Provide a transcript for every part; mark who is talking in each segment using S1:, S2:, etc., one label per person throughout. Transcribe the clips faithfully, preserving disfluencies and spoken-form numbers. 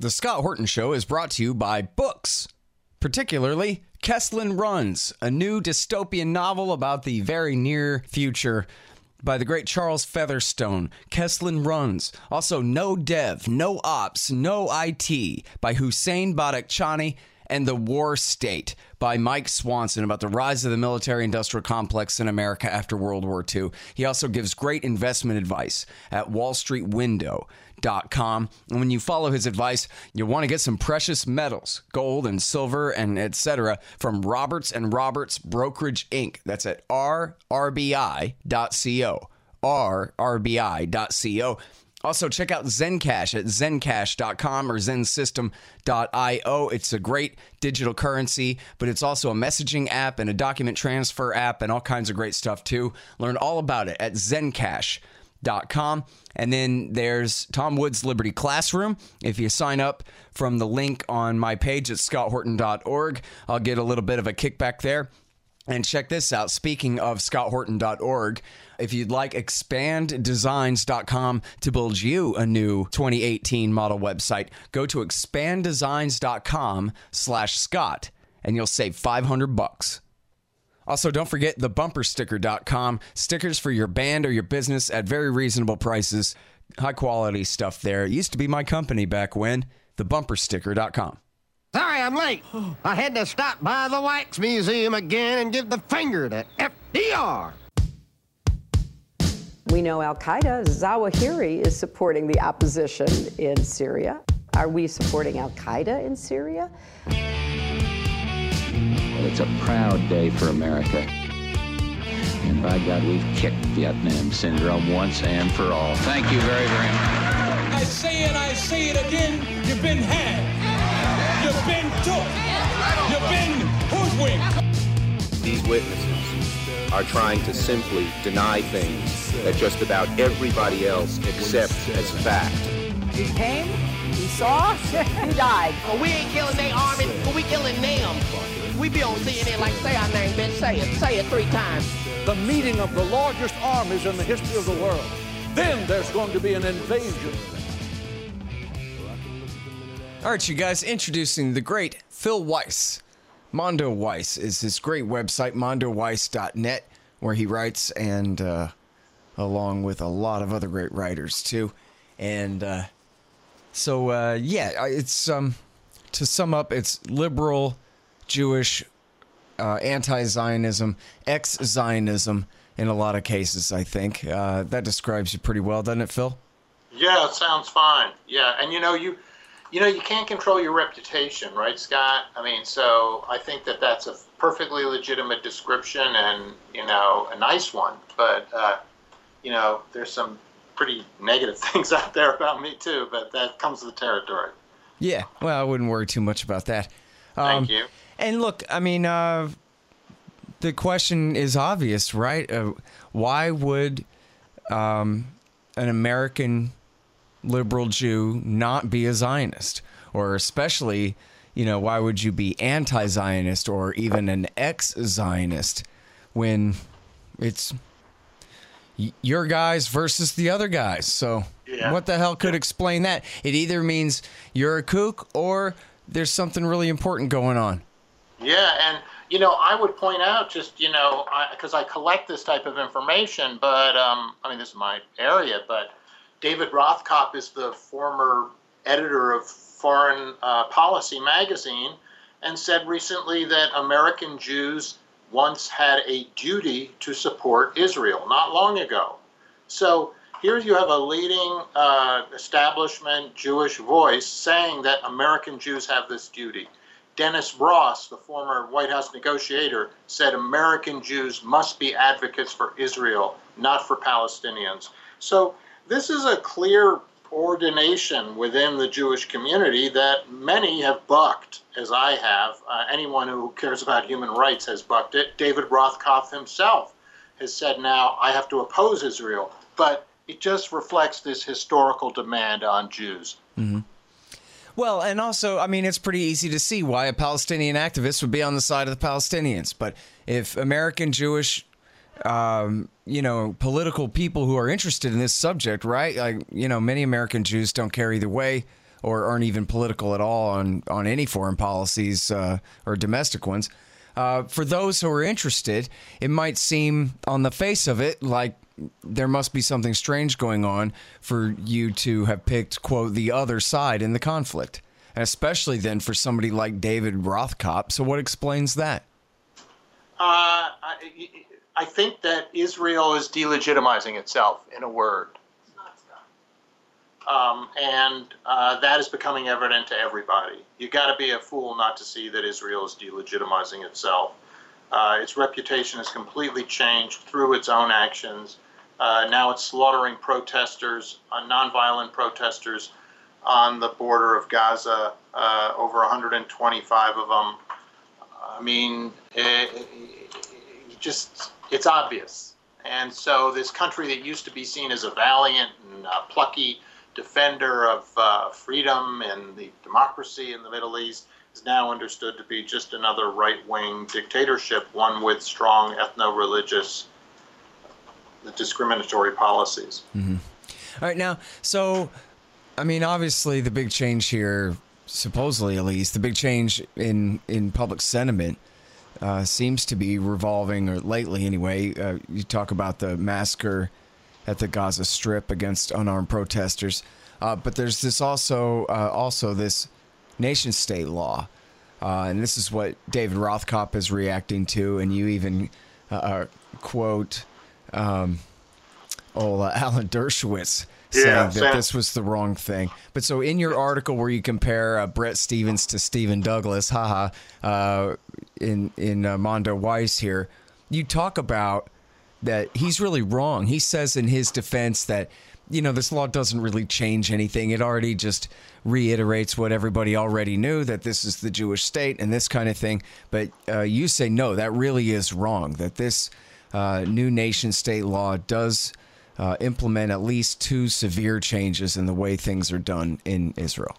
S1: The Scott Horton Show is brought to you by books, particularly Kesslin Runs, a new dystopian novel about the very near future by the great Charles Featherstone. Kesslin Runs. Also, No Dev, No Ops, No I T by Hussein Badakhshani, and The War State by Mike Swanson about the rise of the military-industrial complex in America after World War Two. He also gives great investment advice at wall street window dot com. And when you follow his advice, you'll want to get some precious metals, gold and silver and et cetera from Roberts and Roberts Brokerage Incorporated. That's at r r b i dot co. r r b i dot co. Also, check out Zencash at zencash dot com or zen system dot io. It's a great digital currency, but it's also a messaging app and a document transfer app and all kinds of great stuff, too. Learn all about it at zencash dot com. And then there's Tom Woods Liberty Classroom. If you sign up from the link on my page at scott horton dot org, I'll get a little bit of a kickback there. And check this out. Speaking of scott horton dot org, if you'd like expand designs dot com to build you a new twenty eighteen model website, go to expand designs dot com slash Scott and you'll save five hundred bucks. Also, don't forget the bumper sticker dot com. Stickers for your band or your business at very reasonable prices. High quality stuff there. It used to be my company back when. the bumper sticker dot com.
S2: Sorry I'm late. I had to stop by the Wax Museum again and give the finger to F D R.
S3: We know Al-Qaeda, Zawahiri, is supporting the opposition in Syria. Are we supporting Al-Qaeda in Syria?
S4: Well, it's a proud day for America. And by God, we've kicked Vietnam syndrome once and for all. Thank you very, very much.
S5: I say it, I say it again, you've been had. You've been took. You've been hoodwinked.
S6: These witnesses are trying to simply deny things that just about everybody else accepts as fact.
S3: He came, he saw, he died.
S2: Well, we ain't killing their army, but we killing them. We be on C N N like, say our name, bitch, say it. Say it three times.
S7: The meeting of the largest armies in the history of the world. Then there's going to be an invasion.
S1: All right, you guys, introducing the great Phil Weiss. Mondo Weiss is his great website, mondo weiss dot net, where he writes, and uh, along with a lot of other great writers, too. And uh, so, uh, yeah, it's, um, to sum up, it's liberal, Jewish, uh, anti-Zionism, ex-Zionism in a lot of cases, I think. Uh, that describes you pretty well, doesn't it, Phil?
S8: Yeah, it sounds fine. Yeah, and you know, you... You know, you can't control your reputation, right, Scott? I mean, so I think that that's a perfectly legitimate description and, you know, a nice one. But, uh, you know, there's some pretty negative things out there about me, too, but that comes with the territory.
S1: Yeah, well, I wouldn't worry too much about that. Um,
S8: Thank you.
S1: And look, I mean, uh, the question is obvious, right? Uh, why would um, an American liberal Jew not be a Zionist? Or especially, you know, why would you be anti-Zionist or even an ex-Zionist when it's your guys versus the other guys? So yeah. What the hell could explain that? It either means you're a kook or there's something really important going on.
S8: Yeah, and, you know, I would point out just, you know, because I, I collect this type of information, but, um, I mean, this is my area, but David Rothkopf is the former editor of Foreign uh, Policy magazine and said recently that American Jews once had a duty to support Israel, not long ago. So here you have a leading uh, establishment Jewish voice saying that American Jews have this duty. Dennis Ross, the former White House negotiator, said American Jews must be advocates for Israel, not for Palestinians. So this is a clear ordination within the Jewish community that many have bucked, as I have. Uh, anyone who cares about human rights has bucked it. David Rothkopf himself has said now, I have to oppose Israel. But it just reflects this historical demand on Jews.
S1: Mm-hmm. Well, and also, I mean, it's pretty easy to see why a Palestinian activist would be on the side of the Palestinians. But if American Jewish Um, you know, political people who are interested in this subject, right? Like, you know, many American Jews don't care either way. or aren't even political at all on, on any foreign policies uh, or domestic ones. Uh, for those who are interested, it might seem on the face of it like there must be something strange going on for you to have picked, quote, the other side in the conflict, and especially then for somebody like David Rothkopf. So what explains that?
S8: Uh, I, I think that Israel is delegitimizing itself, in a word. Um, and uh, that is becoming evident to everybody. You got to be a fool not to see that Israel is delegitimizing itself. Uh, its reputation has completely changed through its own actions. Uh, now it's slaughtering protesters, uh, nonviolent protesters on the border of Gaza, uh, over one hundred twenty-five of them. I mean, it, it just, it's obvious. And so this country that used to be seen as a valiant and uh, plucky defender of uh, freedom and the democracy in the Middle East is now understood to be just another right-wing dictatorship, one with strong ethno-religious discriminatory policies.
S1: Mm-hmm. All right, now, so, I mean, obviously the big change here, supposedly at least, the big change in, in public sentiment uh, seems to be revolving, or lately anyway, uh, you talk about the massacre at the Gaza Strip against unarmed protesters, uh, but there's this also, uh, also this nation-state law, uh, and this is what David Rothkopf is reacting to, and you even uh, quote um, old uh, Alan Dershowitz saying
S8: yeah,
S1: that
S8: Sam.
S1: this was the wrong thing. But so in your article where you compare uh, Brett Stevens to Stephen Douglas, haha, uh, in in uh, Mondo Weiss here, you talk about that he's really wrong. He says in his defense that, you know, this law doesn't really change anything. It already just reiterates what everybody already knew, that this is the Jewish state and this kind of thing. But uh, you say, no, that really is wrong, that this uh, new nation state law does uh, implement at least two severe changes in the way things are done in Israel.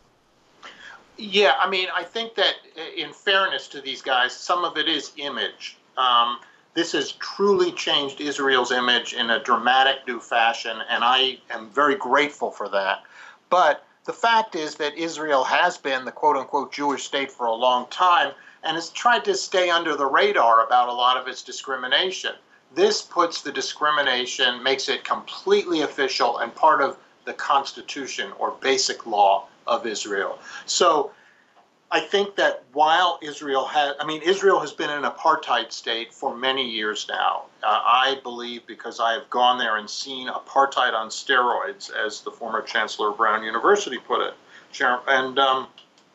S8: Yeah, I mean, I think that in fairness to these guys, some of it is image. Um, This has truly changed Israel's image in a dramatic new fashion, and I am very grateful for that. But the fact is that Israel has been the quote-unquote Jewish state for a long time and has tried to stay under the radar about a lot of its discrimination. This puts the discrimination, makes it completely official and part of the Constitution or basic law of Israel. So I think that while Israel has, I mean, Israel has been an apartheid state for many years now. Uh, I believe, because I have gone there and seen apartheid on steroids, as the former chancellor of Brown University put it. And, um,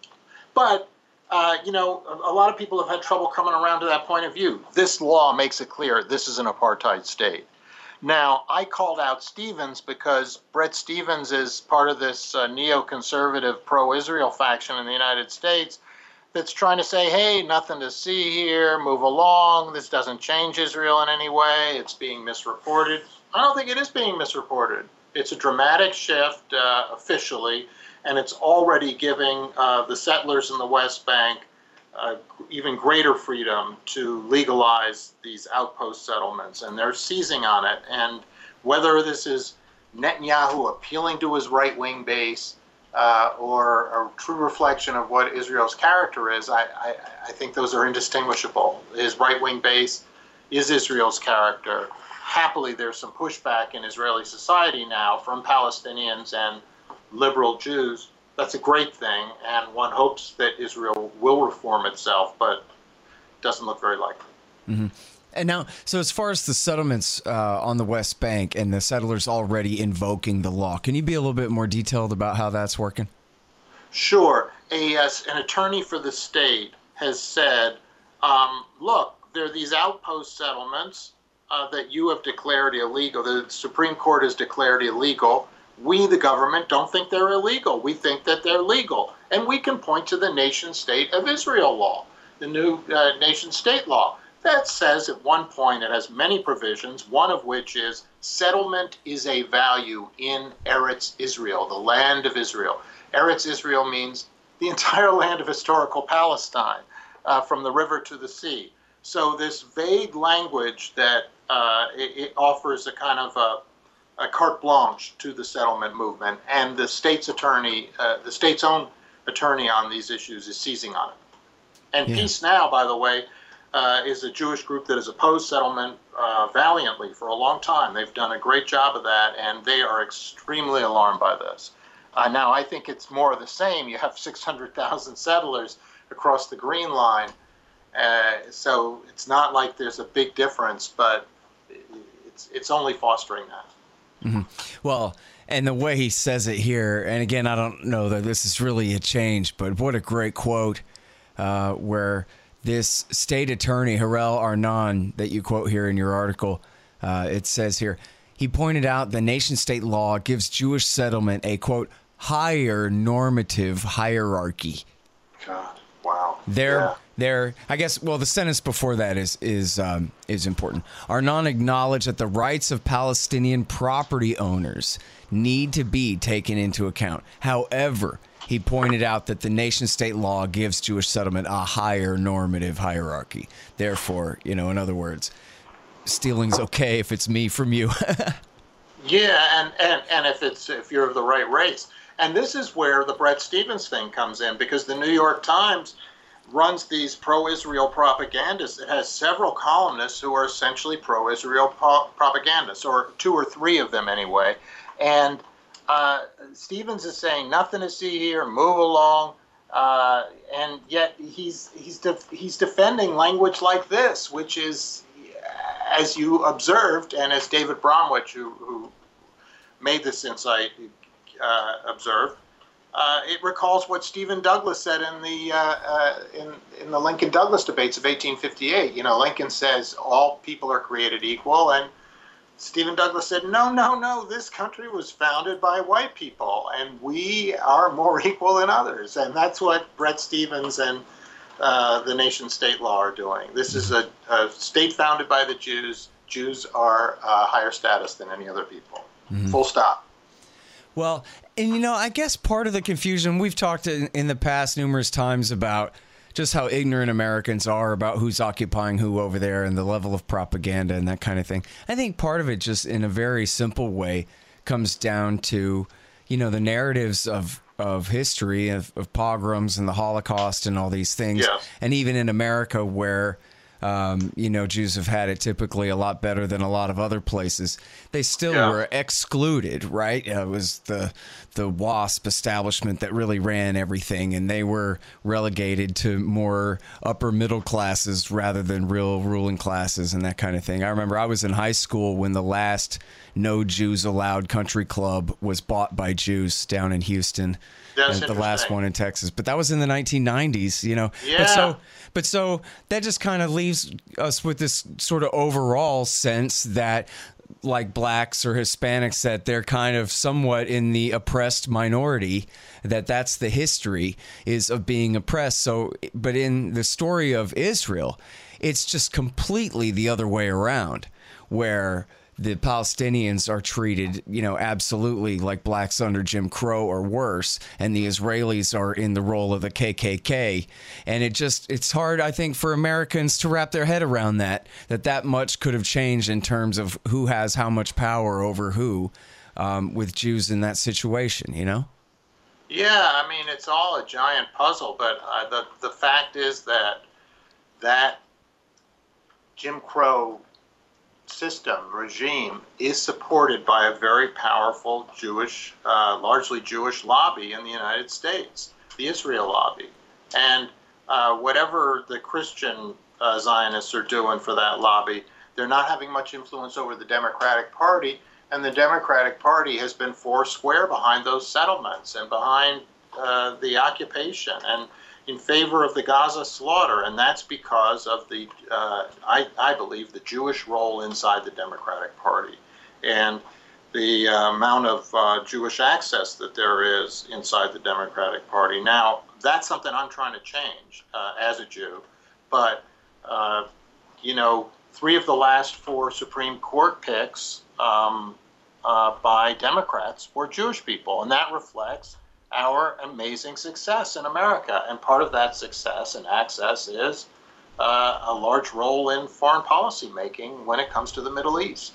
S8: but, uh, you know, a, a lot of people have had trouble coming around to that point of view. This law makes it clear this is an apartheid state. Now, I called out Stevens because Brett Stevens is part of this uh, neoconservative pro-Israel faction in the United States that's trying to say, hey, nothing to see here, move along, this doesn't change Israel in any way, it's being misreported. I don't think it is being misreported. It's a dramatic shift uh, officially, and it's already giving uh, the settlers in the West Bank Uh, even greater freedom to legalize these outpost settlements, and they're seizing on it. And whether this is Netanyahu appealing to his right-wing base uh, or a true reflection of what Israel's character is, I, I, I think those are indistinguishable. His right-wing base is Israel's character. Happily, there's some pushback in Israeli society now from Palestinians and liberal Jews. That's a great thing, and one hopes that Israel will reform itself, but it doesn't look very likely.
S1: Mm-hmm. And now, so as far as the settlements uh, on the West Bank and the settlers already invoking the law, can you be a little bit more detailed about how that's working?
S8: Sure. A, uh, an attorney for the state has said, um, look, there are these outpost settlements uh, that you have declared illegal. The Supreme Court has declared illegal. We, the government, don't think they're illegal. We think that they're legal. And we can point to the nation-state of Israel law, the new uh, nation-state law. That says at one point it has many provisions, one of which is settlement is a value in Eretz Israel, the land of Israel. Eretz Israel means the entire land of historical Palestine, uh, from the river to the sea. So this vague language that uh, it, it offers a kind of a a carte blanche to the settlement movement, and the state's attorney, uh, the state's own attorney on these issues is seizing on it. And
S1: Yeah.
S8: Peace Now, by the way, uh, is a Jewish group that has opposed settlement uh, valiantly for a long time. They've done a great job of that, and they are extremely alarmed by this. Uh, now, I think it's more of the same. You have six hundred thousand settlers across the Green Line, uh, so it's not like there's a big difference, but it's it's only fostering that.
S1: Mm-hmm. Well, and the way he says it here, and again, I don't know that this is really a change, but what a great quote uh, where this state attorney, Harel Arnon, that you quote here in your article, uh, it says here, he pointed out the nation-state law gives Jewish settlement a, quote, higher normative hierarchy.
S8: God, wow.
S1: There,
S8: Yeah.
S1: there. I guess. Well, the sentence before that is is um, is important. Arnon acknowledged that the rights of Palestinian property owners need to be taken into account. However, he pointed out that the nation-state law gives Jewish settlement a higher normative hierarchy. Therefore, you know, in other words, stealing's okay if it's me from you.
S8: Yeah, and, and, and if it's if you're of the right race. And this is where the Bret Stephens thing comes in, because the New York Times runs these pro-Israel propagandists. It has several columnists who are essentially pro-Israel pro- propagandists, or two or three of them anyway. And uh, Stephens is saying nothing to see here, move along, uh, and yet he's he's def- he's defending language like this, which is, as you observed, and as David Bromwich, who, who made this insight, uh, observed, uh, it recalls what Stephen Douglas said in the uh, uh, in in the Lincoln-Douglas debates of eighteen fifty-eight. You know, Lincoln says all people are created equal, and Stephen Douglas said, no, no, no, this country was founded by white people, and we are more equal than others. And that's what Bret Stephens and uh, the nation-state law are doing. This is a, a state founded by the Jews. Jews are uh, higher status than any other people. Mm-hmm. Full stop.
S1: Well, and you know, I guess part of the confusion, we've talked in, in the past numerous times about just how ignorant Americans are about who's occupying who over there and the level of propaganda and that kind of thing. I think part of it just in a very simple way comes down to, you know, the narratives of, of history, of, of pogroms and the Holocaust and all these things.
S8: Yeah.
S1: And even in America where, um, you know, Jews have had it typically a lot better than a lot of other places, they still
S8: Yeah.
S1: were excluded, right? It was the the WASP establishment that really ran everything, and they were relegated to more upper middle classes rather than real ruling classes and that kind of thing. I remember I was in high school when the last No Jews Allowed country club was bought by Jews down in Houston.
S8: That's
S1: and the last
S8: interesting.
S1: one in Texas, but that was in the nineteen nineties, you know.
S8: Yeah.
S1: But so, but so that just kind of leaves us with this sort of overall sense that, like blacks or Hispanics, that they're kind of somewhat in the oppressed minority, that that's the history is of being oppressed. So, but in the story of Israel, it's just completely the other way around, where the Palestinians are treated, you know, absolutely like blacks under Jim Crow or worse, and the Israelis are in the role of the K K K. And it just, it's hard, I think, for Americans to wrap their head around that, that that much could have changed in terms of who has how much power over who um, with Jews in that situation, you know?
S8: Yeah, I mean, it's all a giant puzzle, but uh, the, the fact is that that Jim Crow system, regime, is supported by a very powerful Jewish, uh, largely Jewish lobby in the United States, the Israel lobby. And uh, whatever the Christian uh, Zionists are doing for that lobby, they're not having much influence over the Democratic Party, and the Democratic Party has been four square behind those settlements and behind uh, the occupation and in favor of the Gaza slaughter, and that's because of the, uh, I, I believe, the Jewish role inside the Democratic Party and the uh, amount of uh, Jewish access that there is inside the Democratic Party. Now, that's something I'm trying to change uh, as a Jew, but, uh, you know, three of the last four Supreme Court picks um, uh, by Democrats were Jewish people, and that reflects our amazing success in America. And part of that success and access is uh, a large role in foreign policy making when it comes to the Middle East.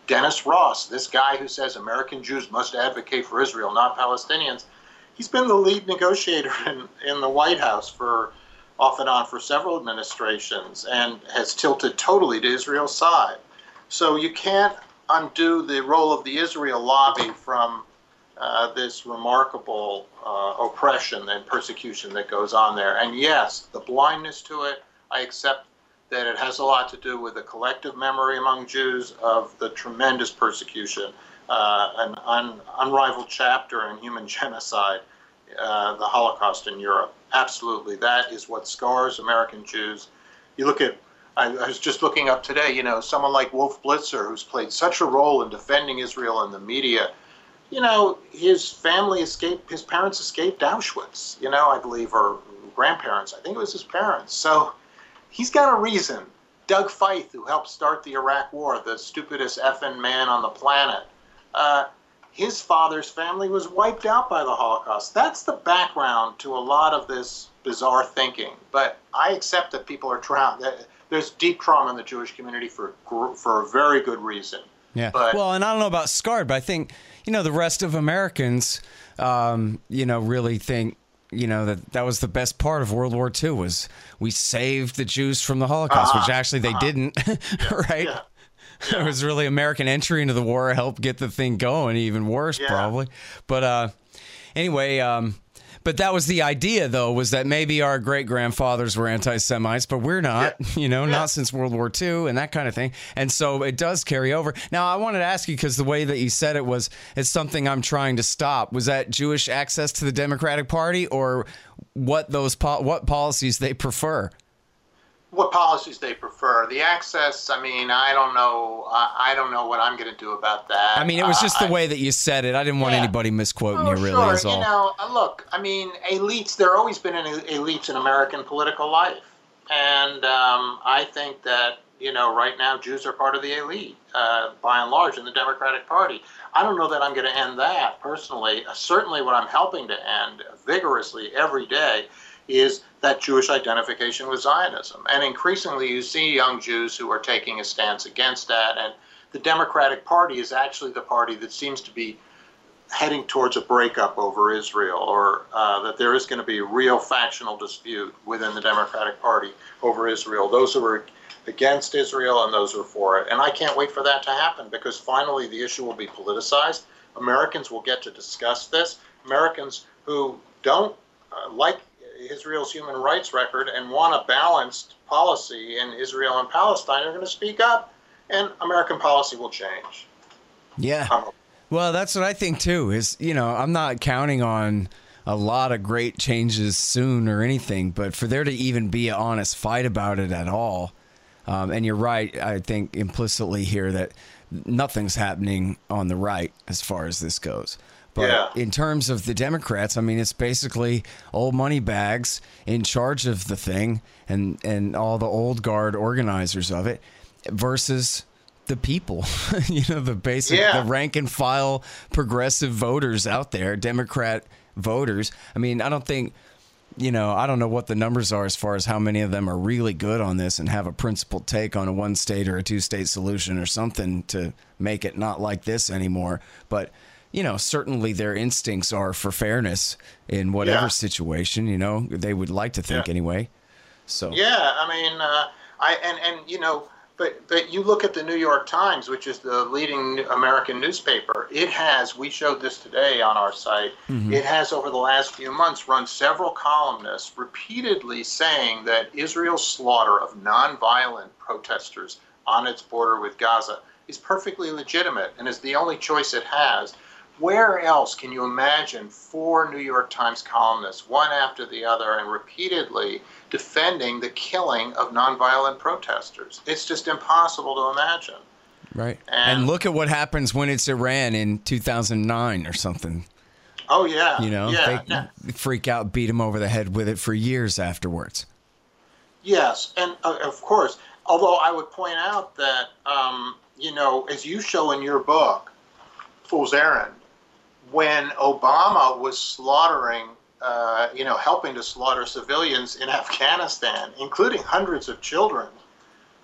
S8: Dennis Ross, this guy who says American Jews must advocate for Israel, not Palestinians, he's been the lead negotiator in, in the White House for off and on for several administrations and has tilted totally to Israel's side. So you can't undo the role of the Israel lobby from uh, this remarkable uh, oppression and persecution that goes on there. And yes, the blindness to it, I accept that it has a lot to do with the collective memory among Jews of the tremendous persecution, uh, an un- unrivaled chapter in human genocide, uh, the Holocaust in Europe. Absolutely, that is what scars American Jews. You look at, I, I was just looking up today, you know, someone like Wolf Blitzer, who's played such a role in defending Israel in the media. You know, his family escaped, his parents escaped Auschwitz, you know, I believe, or grandparents. I think it was his parents. So he's got a reason. Doug Feith, who helped start the Iraq War, the stupidest effing man on the planet, uh, his father's family was wiped out by the Holocaust. That's the background to a lot of this bizarre thinking. But I accept that people are drowned. There's deep trauma in the Jewish community for for a very good reason.
S1: Yeah.
S8: But,
S1: well, and I don't know about scarred, but I think, you know, the rest of Americans, um, you know, really think, you know, that that was the best part of World War Two was we saved the Jews from the Holocaust, uh-huh, which actually they uh-huh. didn't, right? Yeah. Yeah. It was really American entry into the war helped get the thing going, even worse, yeah. probably. But uh, anyway, um, but that was the idea, though, was that maybe our great-grandfathers were anti-Semites, but we're not, yeah. you know, yeah. not since World War Two and that kind of thing. And so it does carry over. Now, I wanted to ask you, because the way that you said it was, it's something I'm trying to stop. Was that Jewish access to the Democratic Party, or what those po- what policies they prefer?
S8: What policies they prefer. The access, I mean, I don't know. I, I don't know what I'm going to do about that.
S1: I mean, it was just
S8: uh,
S1: the way that you said it. I didn't want yeah. anybody misquoting
S8: oh,
S1: you, really,
S8: sure.
S1: is all.
S8: You know, look, I mean, elites, there have always been an elites in American political life. And um, I think that, you know, right now Jews are part of the elite, uh, by and large, in the Democratic Party. I don't know that I'm going to end that, personally. Uh, certainly what I'm helping to end vigorously every day is that Jewish identification with Zionism. And increasingly you see young Jews who are taking a stance against that. And the Democratic Party is actually the party that seems to be heading towards a breakup over Israel, or uh, that there is going to be a real factional dispute within the Democratic Party over Israel. Those who are against Israel and those who are for it. And I can't wait for that to happen, because finally the issue will be politicized. Americans will get to discuss this. Americans who don't uh, like Israel's human rights record and want a balanced policy in Israel and Palestine are going to speak up, and American policy will change.
S1: Yeah.
S8: Um,
S1: well, that's what I think too, is, you know, I'm not counting on a lot of great changes soon or anything, but for there to even be an honest fight about it at all. Um, and you're right, I think implicitly here that nothing's happening on the right as far as this goes. But
S8: yeah.
S1: in terms of the Democrats, I mean, it's basically old money bags in charge of the thing, and, and all the old guard organizers of it versus the people, you know, the basic,
S8: yeah.
S1: the rank and file progressive voters out there, Democrat voters. I mean, I don't think, you know, I don't know what the numbers are as far as how many of them are really good on this and have a principled take on a one state or a two state solution or something to make it not like this anymore. But you know, certainly their instincts are for fairness in whatever
S8: yeah.
S1: situation, you know, they would like to think
S8: yeah.
S1: anyway. So,
S8: yeah, I mean, uh, I, and, and, you know, but, but you look at the New York Times, which is the leading American newspaper. It has, we showed this today on our site. Mm-hmm. It has over the last few months run several columnists repeatedly saying that Israel's slaughter of nonviolent protesters on its border with Gaza is perfectly legitimate and is the only choice it has. Where else can you imagine four New York Times columnists, one after the other, and repeatedly defending the killing of nonviolent protesters? It's just impossible to imagine.
S1: Right. And, and look at what happens when it's Iran in two thousand nine or something.
S8: Oh, yeah.
S1: You know,
S8: yeah,
S1: they
S8: yeah.
S1: freak out, beat them over the head with it for years afterwards.
S8: Yes, and uh, of course, although I would point out that, um, you know, as you show in your book, Fool's Errand, when Obama was slaughtering, uh, you know, helping to slaughter civilians in Afghanistan, including hundreds of children,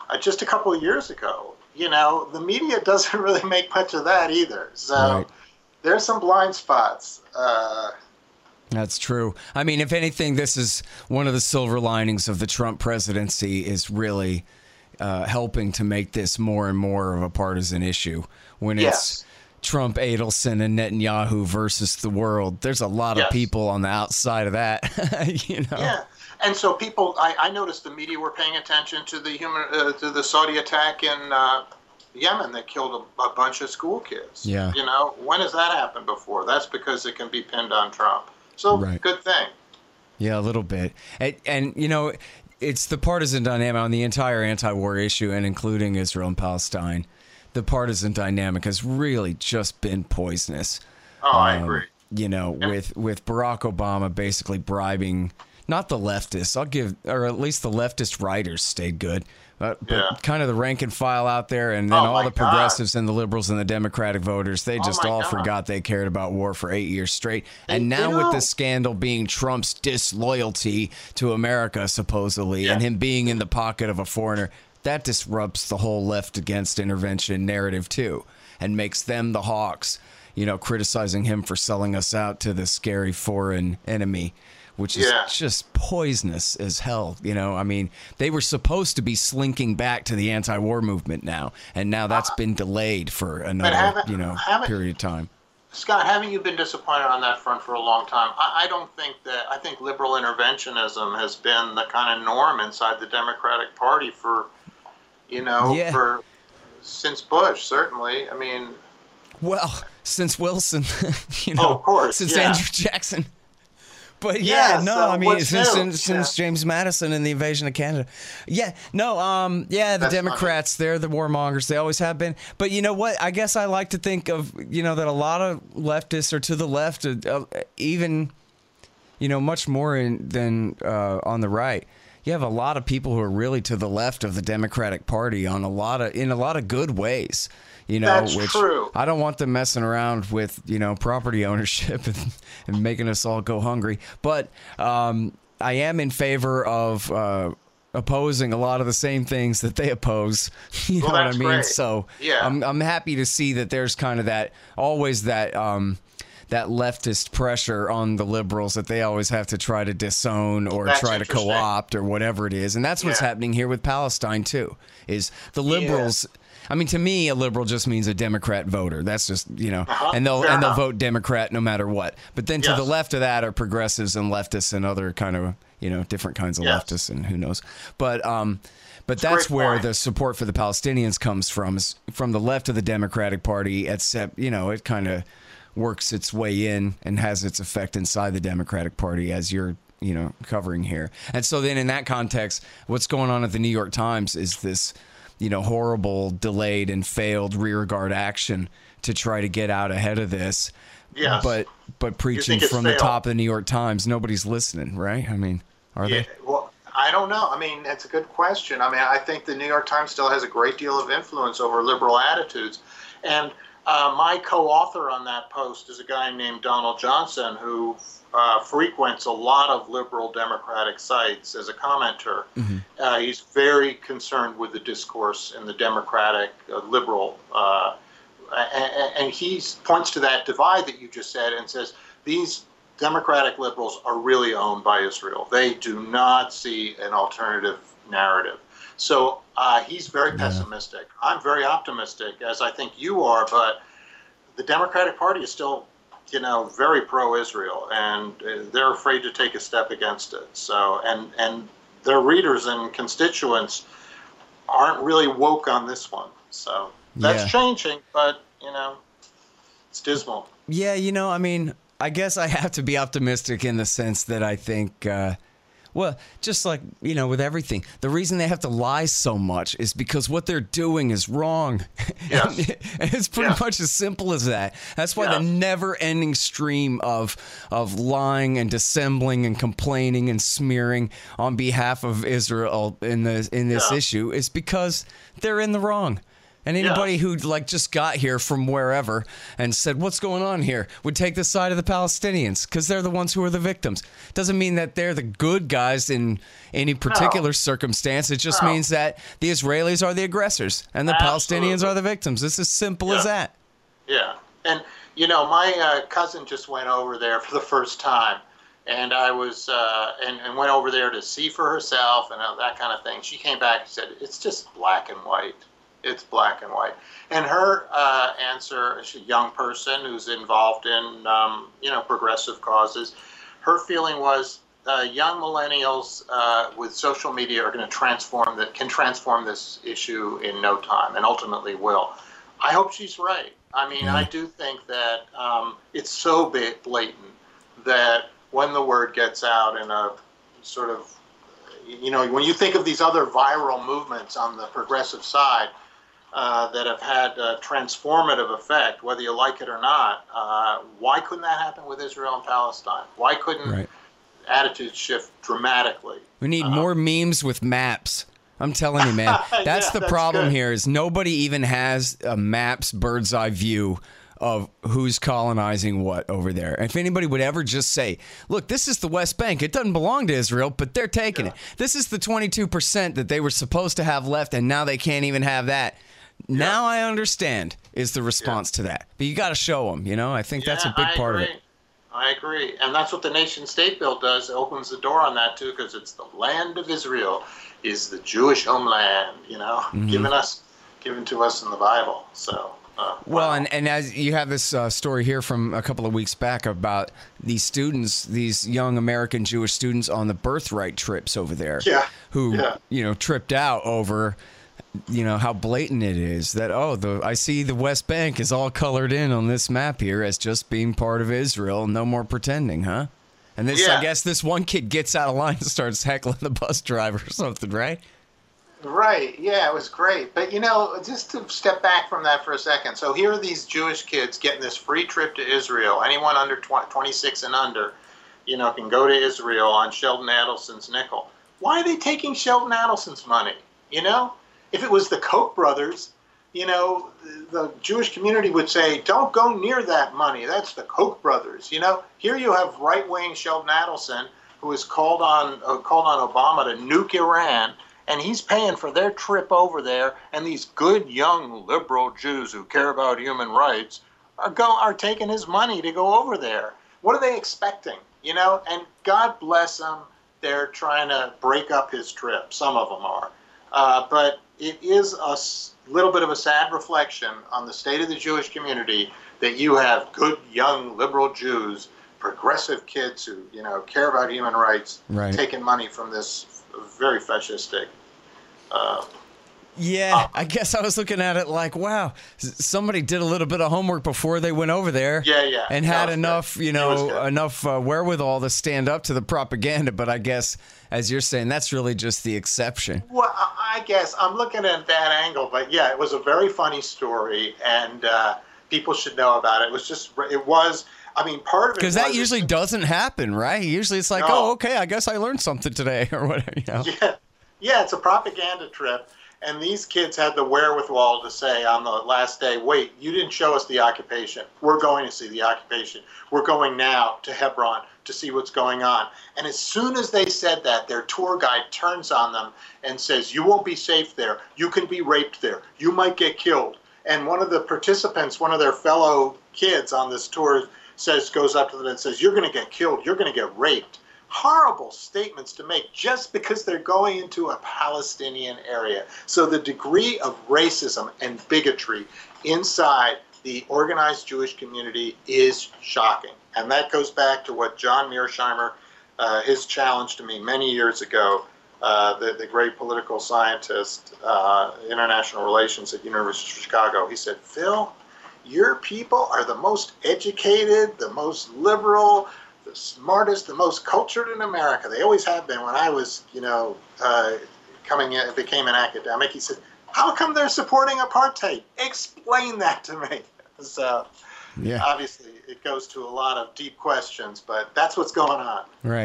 S8: uh, just a couple of years ago. You know, the media doesn't really make much of that either. So
S1: Right.
S8: there's some blind spots. Uh,
S1: That's true. I mean, if anything, this is one of the silver linings of the Trump presidency is really uh, helping to make this more and more of a partisan issue. When it's
S8: Yes.
S1: Trump, Adelson, and Netanyahu versus the world, there's a lot of
S8: Yes.
S1: people on the outside of that. you know.
S8: Yeah, and so people, I, I noticed the media were paying attention to the human, uh, to the Saudi attack in uh, Yemen that killed a, a bunch of school kids.
S1: Yeah.
S8: You know, when has that happened before? That's because it can be pinned on Trump. So
S1: Right.
S8: good thing.
S1: Yeah, a little bit. And, and, you know, it's the partisan dynamic on the entire anti-war issue, and including Israel and Palestine. The partisan dynamic has really just been poisonous.
S8: Oh, I
S1: Um,
S8: agree.
S1: You know,
S8: Yeah.
S1: with, with Barack Obama basically bribing, not the leftists, I'll give, or at least the leftist writers stayed good, but, but
S8: Yeah.
S1: kind of the rank and file out there, and then
S8: Oh,
S1: all
S8: my
S1: the
S8: God.
S1: progressives and the liberals and the Democratic voters, they
S8: Oh,
S1: just
S8: my
S1: all
S8: God.
S1: forgot they cared about war for eight years straight. And
S8: They-
S1: now
S8: they
S1: with
S8: don't.
S1: the scandal being Trump's disloyalty to America, supposedly,
S8: Yeah.
S1: and him being in the pocket of a foreigner, that disrupts the whole left against intervention narrative too, and makes them the hawks, you know, criticizing him for selling us out to the scary foreign enemy, which is
S8: Yeah.
S1: just poisonous as hell. You know, I mean, they were supposed to be slinking back to the anti-war movement now, and now that's been delayed for another,
S8: haven't-
S1: you know,
S8: haven't-
S1: period of time.
S8: Scott, haven't you been disappointed on that front for a long time? I, I don't think that, I think liberal interventionism has been the kind of norm inside the Democratic Party for, you know,
S1: Yeah.
S8: for since Bush, certainly. I mean,
S1: Well, since Wilson, you know,
S8: Oh, of course,
S1: since
S8: yeah.
S1: Andrew Jackson. But yeah,
S8: Yeah,
S1: no,
S8: so
S1: I mean,
S8: what's
S1: since
S8: new?
S1: since, since James Madison and the invasion of Canada. Yeah, no, um, yeah, the
S8: That's
S1: Democrats, they're the warmongers. They always have been. But you know what? I guess I like to think of, you know, that a lot of leftists are to the left, uh, even, you know, much more in, than uh, on the right. You have a lot of people who are really to the left of the Democratic Party on a lot of in a lot of good ways. You know,
S8: That's
S1: which
S8: true.
S1: I don't want them messing around with, you know, property ownership and, and making us all go hungry. But um, I am in favor of uh, opposing a lot of the same things that they oppose. You know
S8: Well,
S1: what I
S8: that's
S1: mean?
S8: great.
S1: So
S8: Yeah.
S1: I'm I'm happy to see that there's kind of that always that um, that leftist pressure on the liberals that they always have to try to disown or
S8: That's
S1: try to
S8: interesting.
S1: co-opt or whatever it is. And that's what's
S8: Yeah.
S1: happening here with Palestine too, is the liberals. I mean, to me, a liberal just means a Democrat voter. That's just, you know,
S8: Uh-huh.
S1: and they'll
S8: Fair
S1: and they'll
S8: enough.
S1: vote Democrat no matter what. But then to
S8: Yes.
S1: the left of that are progressives and leftists and other kind of, you know, different kinds of
S8: Yes.
S1: leftists and who knows. But um, but
S8: a
S1: that's
S8: great
S1: where
S8: point.
S1: the support for the Palestinians comes from, is from the left of the Democratic Party. Except, you know, it kind of works its way in and has its effect inside the Democratic Party, as you're, you know, covering here. And so then in that context, what's going on at the New York Times is this, you know, horrible, delayed and failed rearguard action to try to get out ahead of this.
S8: Yes.
S1: But but preaching
S8: it's
S1: from the
S8: failed?
S1: top of the New York Times, nobody's listening, right? I mean, are
S8: yeah,
S1: they?
S8: well, I don't know. I mean, it's a good question. I mean, I think the New York Times still has a great deal of influence over liberal attitudes. And uh, my co-author on that post is a guy named Donald Johnson, who uh, frequents a lot of liberal Democratic sites as a commenter.
S1: Mm-hmm.
S8: Uh, he's very concerned with the discourse in the Democratic uh, liberal, uh, and, and he points to that divide that you just said and says these Democratic liberals are really owned by Israel. They do not see an alternative narrative. So uh, he's very pessimistic. I'm very optimistic, as I think you are, but the Democratic Party is still, you know, very pro-Israel, and uh, they're afraid to take a step against it. So, and and their readers and constituents aren't really woke on this one. So that's
S1: Yeah.
S8: changing, but, you know, it's dismal.
S1: Yeah, you know, I mean, I guess I have to be optimistic in the sense that I think, uh, well, just like, you know, with everything, the reason they have to lie so much is because what they're doing is wrong.
S8: Yes.
S1: And it's pretty
S8: Yeah.
S1: much as simple as that. That's why
S8: Yeah.
S1: the never-ending stream of of lying and dissembling and complaining and smearing on behalf of Israel in the in this
S8: Yeah.
S1: issue is because they're in the wrong. And anybody
S8: Yeah.
S1: who like just got here from wherever and said, what's going on here, would take the side of the Palestinians because they're the ones who are the victims. Doesn't mean that they're the good guys in any particular
S8: No.
S1: circumstance. It just
S8: No.
S1: means that the Israelis are the aggressors and the
S8: Absolutely.
S1: Palestinians are the victims. It's as simple as
S8: Yeah.
S1: that.
S8: Yeah. And, you know, my uh, cousin just went over there for the first time. And I was, uh, and, and went over there to see for herself and uh, that kind of thing. She came back and said, it's just black and white. It's black and white. And her uh, answer, she's a young person who's involved in, um, you know, progressive causes. Her feeling was uh, young millennials uh, with social media are going to transform that, can transform this issue in no time and ultimately will. I hope she's right. I mean, I do think that um, it's so bit blatant that when the word gets out in a sort of, you know, when you think of these other viral movements on the progressive side uh, that have had a transformative effect, whether you like it or not, uh, why couldn't that happen with Israel and Palestine? Why couldn't
S1: Right.
S8: attitudes shift dramatically?
S1: We need
S8: Uh,
S1: more memes with maps. I'm telling you, man. That's
S8: Yeah,
S1: the
S8: that's
S1: problem
S8: good.
S1: here is nobody even has a maps bird's eye view of who's colonizing what over there. If anybody would ever just say, look, this is the West Bank. It doesn't belong to Israel, but they're taking
S8: Yeah.
S1: it. This is the twenty-two percent that they were supposed to have left, and now they can't even have that. Now I understand is the response to that. But you got to show them, you know? I think that's a
S8: Yeah,
S1: big
S8: I
S1: part
S8: agree.
S1: of it.
S8: I agree. And that's what the nation state bill does. It opens the door on that, too, because it's the land of Israel is the Jewish homeland, you know,
S1: Mm-hmm.
S8: given us, given to us in the Bible. So, uh,
S1: Well,
S8: wow.
S1: and, and as you have this uh, story here from a couple of weeks back about these students, these young American Jewish students on the birthright trips over there,
S8: Yeah,
S1: who
S8: yeah.
S1: you know tripped out over, you know how blatant it is that oh the I see the West Bank is all colored in on this map here as just being part of Israel. No more pretending, huh? And this, I
S8: Yeah.
S1: guess, this one kid gets out of line and starts heckling the bus driver or something, right?
S8: Right. Yeah, it was great. But, you know, just to step back from that for a second. So here are these Jewish kids getting this free trip to Israel. Anyone under twenty-six and under, you know, can go to Israel on Sheldon Adelson's nickel. Why are they taking Sheldon Adelson's money? You know, if it was the Koch brothers, you know, the Jewish community would say, don't go near that money. That's the Koch brothers. You know, here you have right-wing Sheldon Adelson, who has called on uh, called on Obama to nuke Iran, and he's paying for their trip over there. And these good young liberal Jews who care about human rights are go are taking his money to go over there. What are they expecting? You know, and God bless them. They're trying to break up his trip. Some of them are, uh, but it is a little bit of a sad reflection on the state of the Jewish community that you have good young liberal Jews, progressive kids who, you know, care about human rights,
S1: Right.
S8: taking money from this very fascistic. Uh,
S1: Yeah, I guess I was looking at it like, wow, s- somebody did a little bit of homework before they went over there.
S8: Yeah, yeah.
S1: And
S8: That
S1: had
S8: was
S1: enough,
S8: good.
S1: you
S8: It was
S1: know,
S8: good.
S1: enough uh, wherewithal to stand up to the propaganda. But I guess, as you're saying, that's really just the exception.
S8: Well, I I guess I'm looking at that angle, but yeah, it was a very funny story, and uh, people should know about it. It was just, it was, I mean, part of it
S1: Because that
S8: was-
S1: usually doesn't happen, right? Usually it's like,
S8: No.
S1: oh, okay, I guess I learned something today or whatever, you know?
S8: Yeah, yeah, it's a propaganda trip, and these kids had the wherewithal to say on the last day, wait, you didn't show us the occupation. We're going to see the occupation. We're going now to Hebron to see what's going on. And as soon as they said that, their tour guide turns on them and says, you won't be safe there. You can be raped there. You might get killed. And one of the participants, one of their fellow kids on this tour, says, goes up to them and says, you're going to get killed. You're going to get raped. Horrible statements to make just because they're going into a Palestinian area. So the degree of racism and bigotry inside the organized Jewish community is shocking. And that goes back to what John Mearsheimer, uh, his challenge to me many years ago, uh, the, the great political scientist, uh, international relations at University of Chicago. He said, Phil, your people are the most educated, the most liberal, the smartest, the most cultured in America. They always have been. When I was, you know, uh, coming in, became an academic, he said, how come they're supporting apartheid? Explain that to me. So
S1: Yeah.
S8: obviously it goes to a lot of deep questions, but that's what's going on.
S1: Right.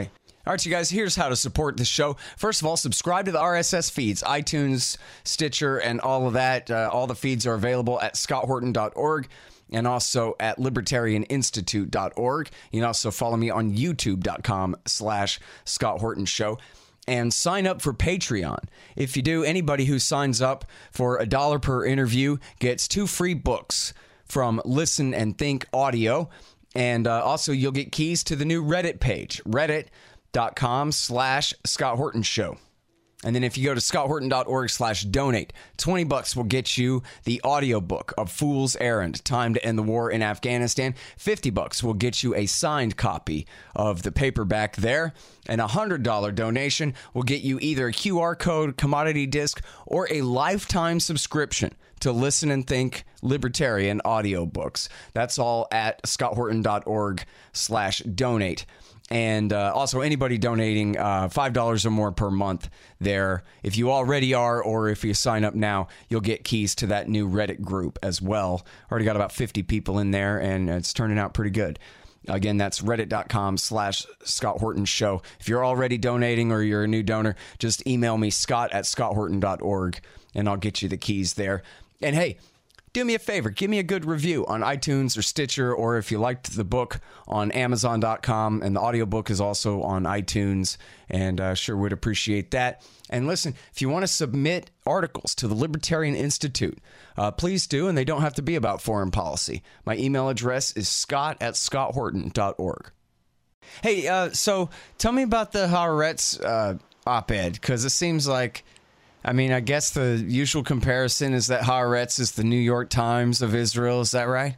S1: All right, you guys, here's how to support the show. First of all, subscribe to the R S S feeds, iTunes, Stitcher, and all of that. Uh, all the feeds are available at scott horton dot org and also at libertarian institute dot org. You can also follow me on youtube.com slash Scott Horton Show. And sign up for Patreon. If you do, anybody who signs up for a dollar per interview gets two free books from Listen and Think Audio. And uh, also, you'll get keys to the new Reddit page, reddit.com slash Scott Horton Show. And then if you go to scott horton dot org slash donate, twenty bucks will get you the audiobook of Fool's Errand, Time to End the War in Afghanistan. fifty bucks will get you a signed copy of the paperback there. And a one hundred dollars donation will get you either a Q R code, commodity disc, or a lifetime subscription to Listen and Think Libertarian audiobooks. That's all at scott horton dot org slash donate. And uh, also anybody donating uh, five dollars or more per month there, if you already are, or if you sign up now, you'll get keys to that new Reddit group as well. Already got about fifty people in there, and it's turning out pretty good. Again, that's reddit.com slash Scott Horton Show. If you're already donating or you're a new donor, just email me, scott at scott horton dot org, and I'll get you the keys there. And hey, do me a favor, give me a good review on iTunes or Stitcher, or if you liked the book, on amazon dot com, and the audiobook is also on iTunes, and uh, sure would appreciate that. And listen, if you want to submit articles to the Libertarian Institute, uh, please do, and they don't have to be about foreign policy. My email address is scott at scott horton dot org. Hey, uh, so tell me about the Haaretz uh, op-ed, because it seems like, I mean, I guess the usual comparison is that Haaretz is the New York Times of Israel. Is that right?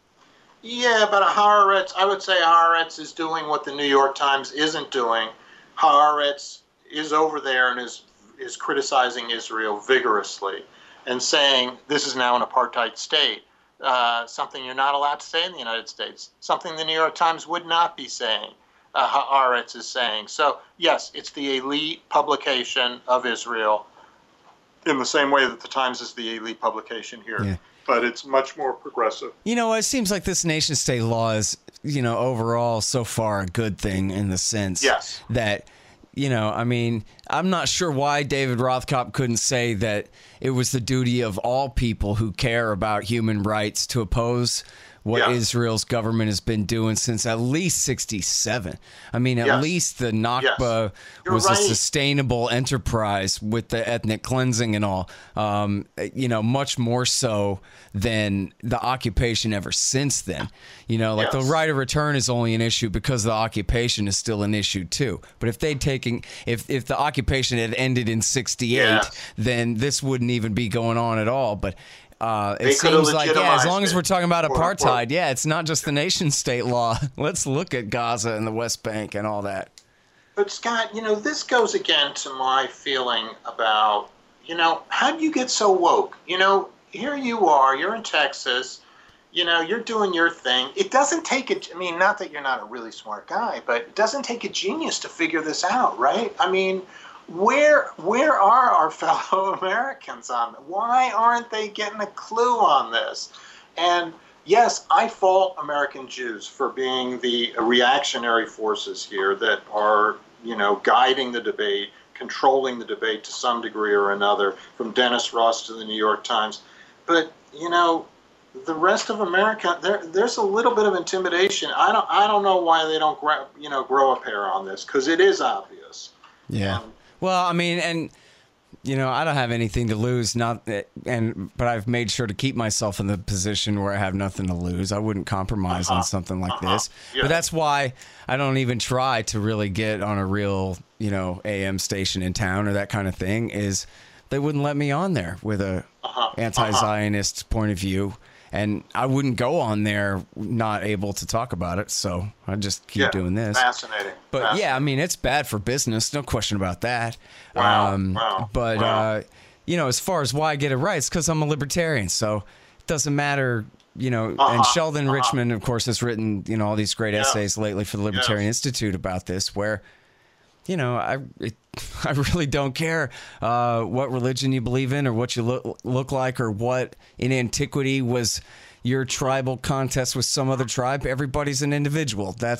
S8: Yeah, but Haaretz, I would say Haaretz is doing what the New York Times isn't doing. Haaretz is over there and is is criticizing Israel vigorously and saying this is now an apartheid state, uh, something you're not allowed to say in the United States, something the New York Times would not be saying. Uh, Haaretz is saying. So, yes, it's the elite publication of Israel, in the same way that the Times is the elite publication here. Yeah. But it's much more progressive.
S1: You know, it seems like this nation-state law is, you know, overall so far a good thing in the sense
S8: yes.
S1: that, you know, I mean, I'm not sure why David Rothkopf couldn't say that it was the duty of all people who care about human rights to oppose what yeah. Israel's government has been doing since at least sixty-seven. I mean, at
S8: yes.
S1: least the Nakba yes. was right. a sustainable enterprise with the ethnic cleansing and all, um, you know, much more so than the occupation ever since then. You know, like yes. the right of return is only an issue because the occupation is still an issue too. But if they'd taken, if, if the occupation had ended in sixty-eight, yes. then this wouldn't even be going on at all. But Uh, it seems like, yeah, as long as we're talking about apartheid, yeah, it's not just the nation-state law. Let's look at Gaza and the West Bank and all that.
S8: But, Scott, you know, this goes again to my feeling about, you know, how do you get so woke? You know, here you are, you're in Texas, you know, you're doing your thing. It doesn't take a, I mean, not that you're not a really smart guy, but it doesn't take a genius to figure this out, right? I mean, Where where are our fellow Americans on that? Why aren't they getting a clue on this? And yes, I fault American Jews for being the reactionary forces here that are, you know, guiding the debate, controlling the debate to some degree or another, from Dennis Ross to the New York Times. But, you know, the rest of America, there there's a little bit of intimidation. I don't I don't know why they don't gra- you know grow a pair on this, because it is obvious.
S1: Yeah. Um, Well, I mean, and, you know, I don't have anything to lose, not that, and but I've made sure to keep myself in the position where I have nothing to lose. I wouldn't compromise uh-huh. on something like uh-huh. this. Yeah. But that's why I don't even try to really get on a real, you know, A M station in town or that kind of thing, is they wouldn't let me on there with a uh-huh. anti-Zionist uh-huh. point of view. And I wouldn't go on there not able to talk about it, so I just keep
S8: yeah,
S1: doing this.
S8: Fascinating.
S1: But
S8: fascinating.
S1: yeah, I mean, it's bad for business, no question about that.
S8: Wow.
S1: Um,
S8: wow.
S1: But
S8: wow.
S1: Uh, you know, as far as why I get it right, it's because I'm a libertarian, so it doesn't matter. You know,
S8: uh-huh.
S1: and Sheldon
S8: uh-huh.
S1: Richman, of course, has written you know all these great
S8: yeah.
S1: essays lately for the Libertarian
S8: yes.
S1: Institute about this, where. You know, I it, I really don't care uh, what religion you believe in or what you look look like or what in antiquity was your tribal contest with some other tribe. Everybody's an individual. That's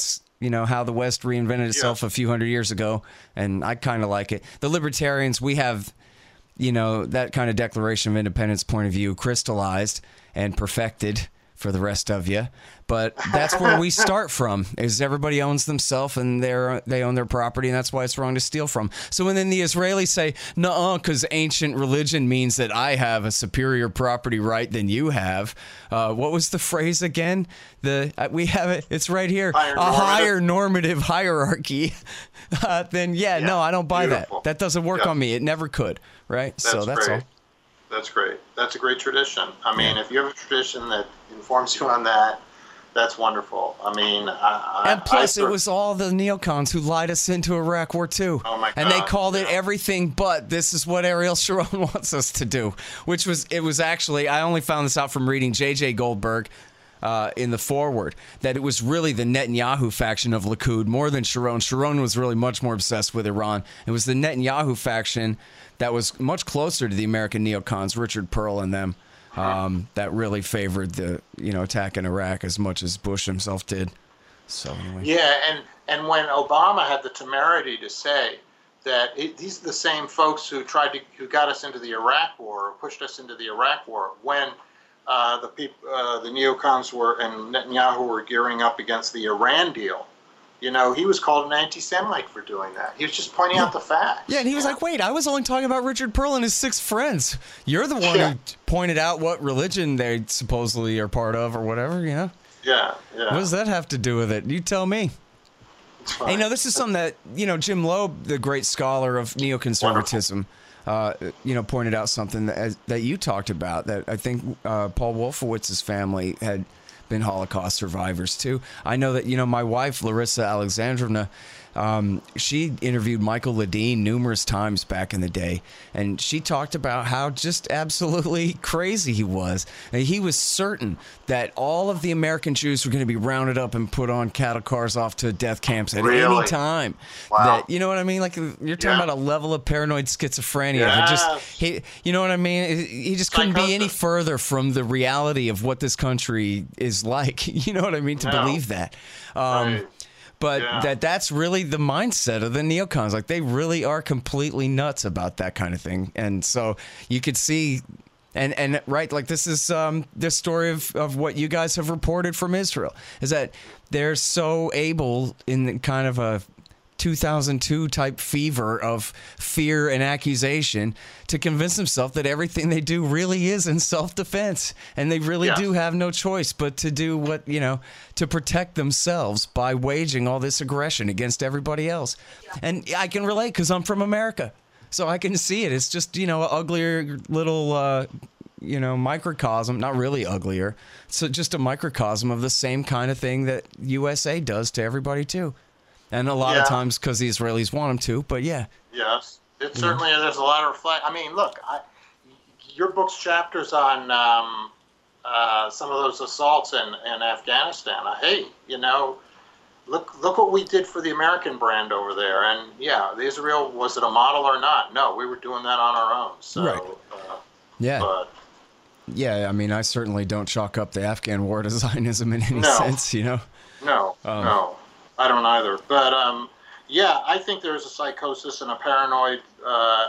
S1: you know, how the West reinvented itself
S8: Yeah.
S1: a few hundred years ago, and I kind of like it. The libertarians, we have, you know, that kind of Declaration of Independence point of view crystallized and perfected for the rest of you. But that's where we start from, is everybody owns themselves and they're, they own their property, and that's why it's wrong to steal from. So when then the Israelis say, nuh-uh, because ancient religion means that I have a superior property right than you have. Uh, what was the phrase again? The uh, we have it, it's right here.
S8: Higher
S1: a
S8: normative.
S1: higher normative hierarchy. Uh, then, yeah,
S8: Yeah,
S1: no, I don't buy
S8: beautiful.
S1: that. That doesn't work
S8: Yeah.
S1: on me. It never could, right?
S8: That's
S1: so that's
S8: great.
S1: all.
S8: That's great. That's a great tradition. I mean, if you have a tradition that informs you on that, that's wonderful. I mean, I,
S1: And plus,
S8: I,
S1: it was all the neocons who lied us into Iraq War Two.
S8: Oh, my
S1: And they
S8: God,
S1: called it
S8: yeah.
S1: everything but this is what Ariel Sharon wants us to do, which was, it was actually, I only found this out from reading J J Goldberg uh, in the foreword, that it was really the Netanyahu faction of Likud more than Sharon. Sharon was really much more obsessed with Iran. It was the Netanyahu faction that was much closer to the American neocons, Richard Pearl and them, um, that really favored the, you know, attack in Iraq as much as Bush himself did. So anyway.
S8: Yeah, and, and when Obama had the temerity to say that it, these are the same folks who tried to, who got us into the Iraq War, or pushed us into the Iraq War, when uh, the people, uh, the neocons were and Netanyahu were gearing up against the Iran deal. You know, he was called an anti-Semite for doing that. He was just pointing out the facts.
S1: Yeah, and he was
S8: you
S1: like, wait, I was only talking about Richard Pearl and his six friends. You're the one
S8: Yeah.
S1: who pointed out what religion they supposedly are part of or whatever, you know?
S8: Yeah, yeah.
S1: What does that have to do with it? You tell me.
S8: It's
S1: Hey,
S8: fine.
S1: you know, this is something that, you know, Jim Loeb, the great scholar of neoconservatism, uh, you know, pointed out something that, that you talked about, that I think uh, Paul Wolfowitz's family had been Holocaust survivors too. I know that, you know, my wife, Larissa Alexandrovna, um, she interviewed Michael Ledeen numerous times back in the day, and she talked about how just absolutely crazy he was. And he was certain that all of the American Jews were going to be rounded up and put on cattle cars off to death camps at
S8: Really?
S1: any time.
S8: Wow.
S1: That, you know what I mean? Like, you're talking
S8: Yeah.
S1: about a level of paranoid schizophrenia. That just,
S8: Yes.
S1: he, you know what I mean? He just couldn't be any
S8: Psychosis.
S1: further from the reality of what this country is like. You know what I mean? To
S8: No.
S1: believe that. Um,
S8: Right.
S1: But
S8: Yeah.
S1: that that's really the mindset of the neocons. Like, they really are completely nuts about that kind of thing. And so you could see, and, and right, like this is um, this story of, of what you guys have reported from Israel, is that they're so able in kind of a two thousand two type fever of fear and accusation to convince themselves that everything they do really is in self-defense, and they really
S8: Yes.
S1: do have no choice but to do what, you know, to protect themselves by waging all this aggression against everybody else. And I can relate because I'm from America, so I can see it. It's just, you know, an uglier little uh you know, microcosm, not really uglier, so just a microcosm of the same kind of thing that U S A does to everybody too. And a lot of
S8: Yeah.
S1: times because the Israelis want them to, but yeah.
S8: Yes, it certainly there's a lot of reflect. I mean, look, I, your book's chapters on um, uh, some of those assaults in, in Afghanistan. Uh, hey, you know, look look what we did for the American brand over there. And yeah, the Israel, was it a model or not? No, we were doing that on our own. So,
S1: Right.
S8: uh,
S1: Yeah.
S8: but
S1: Yeah, I mean, I certainly don't chalk up the Afghan war to Zionism in any
S8: No.
S1: sense, you know?
S8: no,
S1: Um,
S8: no, I don't either. But um, yeah, I think there's a psychosis and a paranoid uh,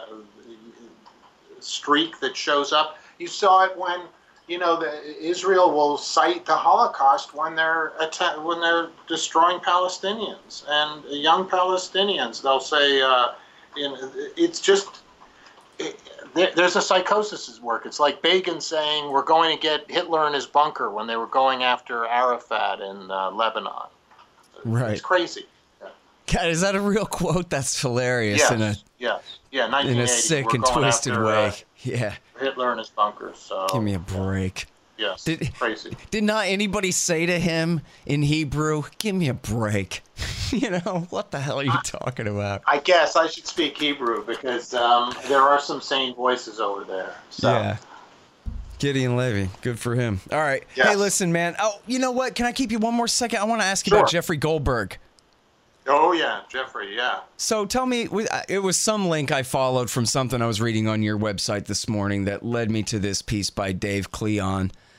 S8: streak that shows up. You saw it when, you know, the, Israel will cite the Holocaust when they're atta- when they're destroying Palestinians and young Palestinians. They'll say, uh, you know, it's just it, there, there's a psychosis at work. It's like Begin saying we're going to get Hitler in his bunker when they were going after Arafat in uh, Lebanon.
S1: Right.
S8: It's crazy.
S1: God, is that a real quote? That's hilarious
S8: Yes,
S1: in a
S8: yes, yeah,
S1: in
S8: nineteen eighty.
S1: a sick
S8: we're
S1: and
S8: going
S1: twisted
S8: after,
S1: way.
S8: uh,
S1: Yeah.
S8: Hitler in his bunker. So
S1: Give me a break.
S8: yes,
S1: Did-
S8: crazy.
S1: Did not anybody say to him in Hebrew, give me a break? You know, what the hell are you talking about?
S8: I guess I should speak Hebrew because um, there are some sane voices over there. So.
S1: Yeah. Gideon Levy, good for him. All right.
S8: Yes.
S1: Hey, listen, man. Oh, you know what? Can I keep you one more second? I want to ask you
S8: Sure.
S1: about Jeffrey Goldberg.
S8: Oh yeah, Jeffrey. Yeah.
S1: So tell me, it was some link I followed from something I was reading on your website this morning that led me to this piece by Dave Cleon.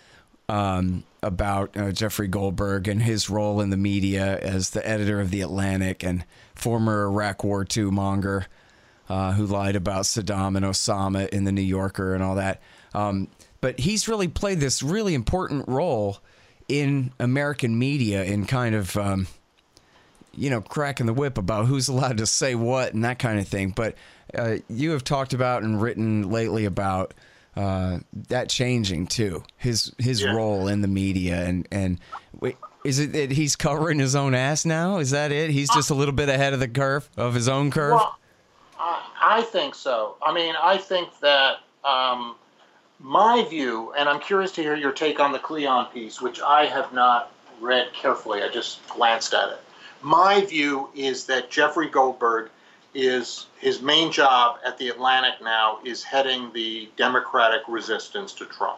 S1: um, about uh, Jeffrey Goldberg and his role in the media as the editor of The Atlantic and former Iraq War Two monger uh, who lied about Saddam and Osama in The New Yorker and all that. Um, but he's really played this really important role in American media in kind of, um, you know, cracking the whip about who's allowed to say what and that kind of thing. But uh, you have talked about and written lately about uh, that changing too, his his
S8: Yeah.
S1: role in the media. And, and wait, is it that he's covering his own ass now? Is that it? He's just a little bit ahead of the curve, of his own curve?
S8: Well, I, I think so. I mean, I think that um, my view, and I'm curious to hear your take on the Cleon piece, which I have not read carefully. I just glanced at it. My view is that Jeffrey Goldberg is, his main job at The Atlantic now is heading the Democratic resistance to Trump.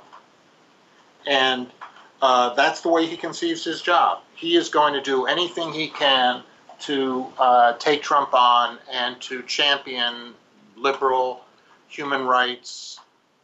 S8: And uh, that's the way he conceives his job. He is going to do anything he can to uh, take Trump on and to champion liberal human rights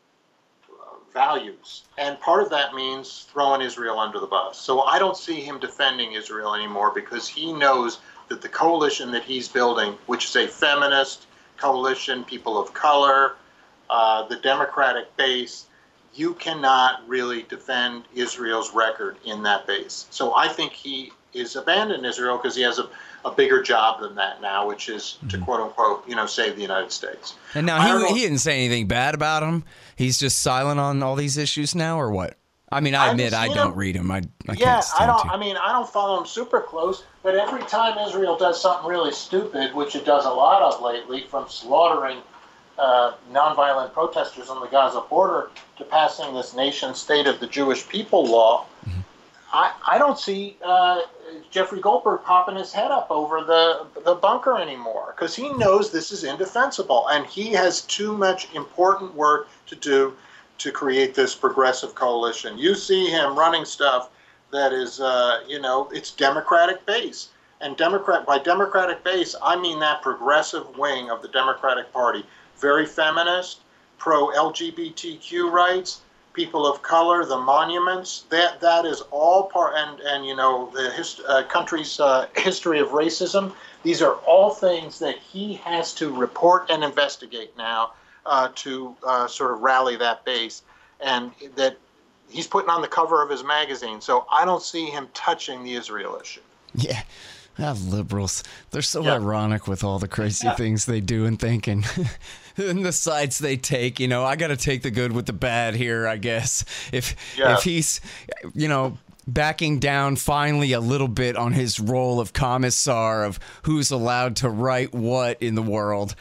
S8: uh, values. And part of that means throwing Israel under the bus. So I don't see him defending Israel anymore because he knows that the coalition that he's building, which is a feminist coalition, people of color, uh, the Democratic base, you cannot really defend Israel's record in that base. So I think he is abandoning Israel because he has a, a bigger job than that now, which is to quote unquote, you know, save the United States.
S1: And now he, he didn't say anything bad about him. He's just silent on all these issues now, or what? I mean, I admit I don't him. read him. I, I
S8: yeah,
S1: can't stand
S8: I don't.
S1: to.
S8: I mean, I don't follow him super close. But every time Israel does something really stupid, which it does a lot of lately, from slaughtering uh, nonviolent protesters on the Gaza border to passing this nation state of the Jewish people law, mm-hmm. I, I don't see uh, Jeffrey Goldberg popping his head up over the the bunker anymore because he knows this is indefensible and he has too much important work to do to create this progressive coalition. You see him running stuff that is, uh, you know, it's Democratic base. And Democrat by Democratic base, I mean that progressive wing of the Democratic Party. Very feminist, pro-L G B T Q rights, people of color, the monuments. That that is all part, and, and you know, the hist- uh, country's uh, history of racism. These are all things that he has to report and investigate now. Uh, to uh, sort of rally that base, and that he's putting on the cover of his magazine. So I don't see him touching the Israel issue.
S1: Yeah, ah, liberals. They're so
S8: Yeah.
S1: ironic with all the crazy
S8: Yeah.
S1: things they do and think, and, and the sides they take. You know, I got to take the good with the bad here, I guess. If
S8: Yeah.
S1: if he's, you know, backing down finally a little bit on his role of commissar of who's allowed to write what in the world.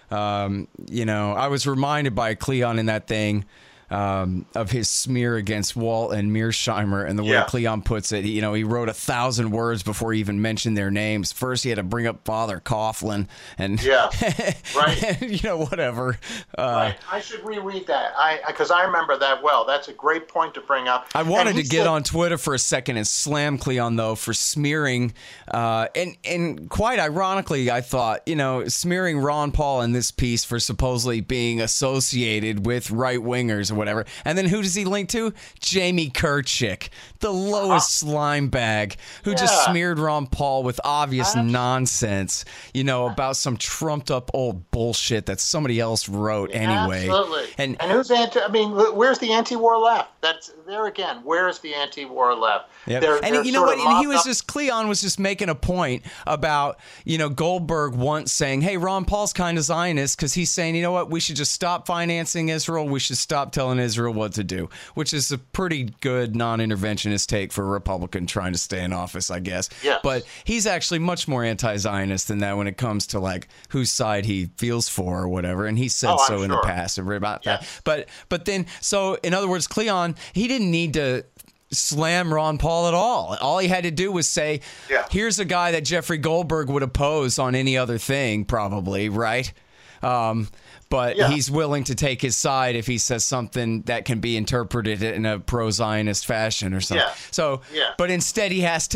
S1: Um, you know, I was reminded by Cleon in that thing um, of his smear against Walt and Mearsheimer, and the way
S8: Yeah.
S1: Cleon puts it. You know, he wrote a thousand words before he even mentioned their names. First, he had to bring up Father Coughlin, and
S8: Yeah, right.
S1: you know, whatever. Uh,
S8: Right. I should reread that. I because I remember that well. That's a great point to bring up.
S1: I wanted
S8: And
S1: to
S8: he
S1: get
S8: said-
S1: on Twitter for a second and slam Cleon, though, for smearing. Uh, and, and quite ironically, I thought, you know, smearing Ron Paul in this piece for supposedly being associated with right-wingers or whatever. And then who does he link to? Jamie Kirchick, the lowest slime bag, who just
S8: Yeah.
S1: smeared Ron Paul with obvious
S8: Absolutely.
S1: nonsense, you know, about some trumped-up old bullshit that somebody else wrote anyway.
S8: Absolutely.
S1: And,
S8: And who's anti? I mean, where's the anti-war left? That's there again. Where's the anti-war left?
S1: Yep.
S8: They're-
S1: and
S8: they're
S1: you know
S8: sort
S1: what?
S8: of
S1: And he
S8: mopped
S1: was
S8: up-
S1: just Cleon was just making a point about, you know, Goldberg once saying, "Hey, Ron Paul's kind of Zionist because he's saying, you know what, we should just stop financing Israel. We should stop telling Israel what to do," which is a pretty good non-interventionist take for a Republican trying to stay in office, I guess.
S8: Yes.
S1: But he's actually much more anti-Zionist than that when it comes to like whose side he feels for or whatever. And he said
S8: Oh, I'm
S1: so in the
S8: sure.
S1: past about that.
S8: Yes.
S1: But but then so in other words, Cleon, he didn't need to slam Ron Paul at all. All he had to do was say,
S8: Yeah.
S1: here's a guy that Jeffrey Goldberg would oppose on any other thing, probably, right? Um, but
S8: Yeah.
S1: he's willing to take his side if he says something that can be interpreted in a pro-Zionist fashion or something.
S8: Yeah.
S1: So,
S8: Yeah.
S1: but instead he has to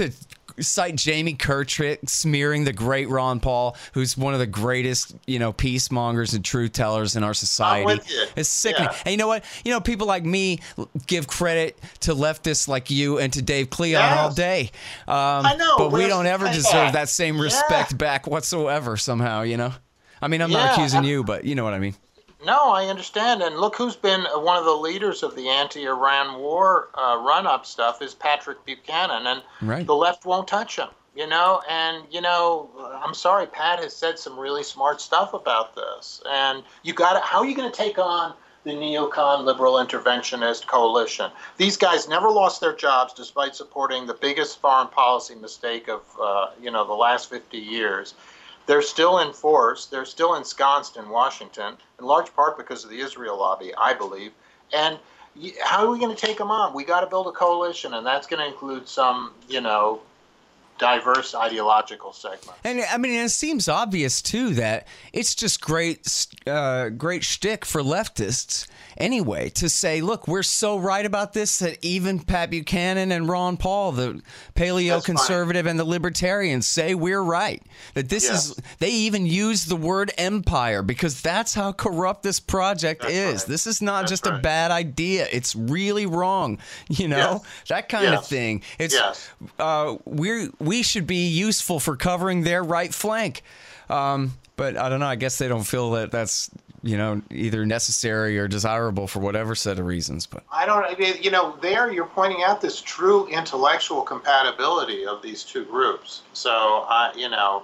S1: cite Jamie Kirktrick smearing the great Ron Paul, who's one of the greatest, you know, peacemongers and truth tellers in our society.
S8: I'm with you.
S1: It's sickening.
S8: Yeah.
S1: And you know what? You know, people like me give credit to leftists like you and to Dave Cleon
S8: Yes.
S1: all day. Um,
S8: I know.
S1: But we
S8: Where's-
S1: don't ever
S8: yeah.
S1: deserve that same respect
S8: Yeah.
S1: back whatsoever somehow, you know? I mean, I'm not
S8: Yeah.
S1: accusing you, but you know what I mean.
S8: No, I understand. And look who's been one of the leaders of the anti-Iran war uh, run-up stuff is Patrick Buchanan, and
S1: Right.
S8: the left won't touch him, you know? And, you know, I'm sorry, Pat has said some really smart stuff about this. And you got to, how are you going to take on the neocon liberal interventionist coalition? These guys never lost their jobs despite supporting the biggest foreign policy mistake of, uh, you know, the last fifty years. They're still in force. They're still ensconced in Washington, in large part because of the Israel lobby, I believe. And y- how are we going to take them on? We got to build a coalition, and that's going to include some, you know, diverse ideological segment.
S1: And I mean, it seems obvious too that it's just great, uh, great shtick for leftists anyway to say, "Look, we're so right about this that even Pat Buchanan and Ron Paul, the paleo-conservative and the libertarians, say we're right. That this
S8: Yes.
S1: is." They even use the word empire because that's how corrupt this project
S8: That's
S1: is.
S8: right.
S1: This is not
S8: That's
S1: just a
S8: right.
S1: bad idea; it's really wrong. You know,
S8: Yes.
S1: that kind of
S8: Yes.
S1: thing. It's
S8: Yes.
S1: uh, we're we should be useful for covering their right flank. Um, but I don't know. I guess they don't feel that that's, you know, either necessary or desirable for whatever set of reasons. But
S8: I don't, I mean, you know, there you're pointing out this true intellectual compatibility of these two groups. So, uh, you know,